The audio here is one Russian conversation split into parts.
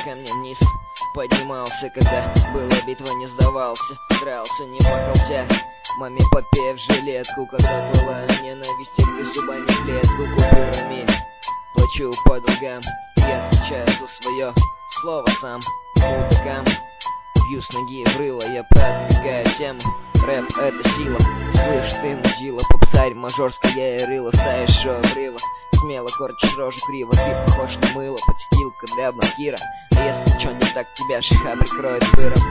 ко мне вниз поднимался, когда была битва, не сдавался, дрался, не плакался. Маме попея в жилетку, когда была ненависть, я грыз зубами клетку купюрами. Плачу по долгам, я отвечаю за свое слово сам мудакам. Бью с ноги в рыло, я продвигаю тему. Рэп — это сила, слышь ты, мудила, попсарь мажорская рыло, ставишь обрыва. Смело корчишь рожу криво, ты похож на мыло, подстилка для банкира. А если чё не так, тебя шиха прикроет пыром.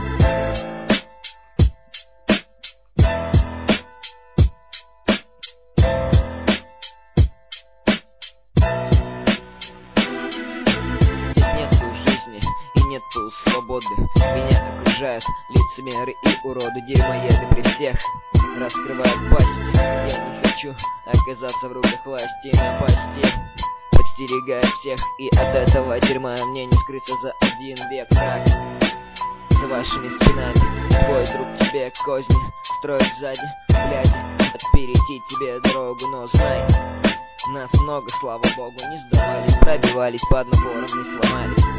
Здесь нету жизни и нету свободы. Меня окружают лицемеры и уроды, дерьмоеды при всех раскрывают пасти. Я не хочу оказаться в руках власти, напасти подстерегаю всех, и от этого дерьма мне не скрыться за один век. Враг за вашими спинами, твой друг тебе козни строит сзади, бляди, отперейти тебе дорогу, но знай, нас много, слава богу, не сдавались, пробивались под напором, не сломались.